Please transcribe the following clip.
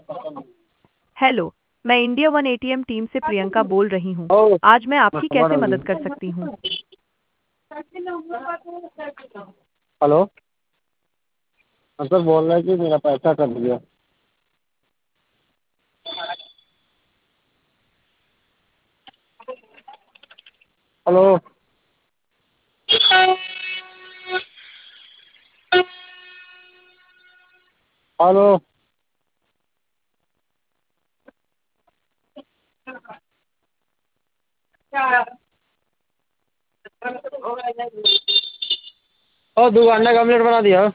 Hello. मैं India One ATM team से प्रियंका बोल रही हूँ। ओ आज मैं आपकी कैसे मदद कर सकती हूँ? हेलो। सर बोल रहे हैं कि मेरा पैसा कट गया। हेलो। हेलो। और 2 घंटे का ऑमलेट बना दिया।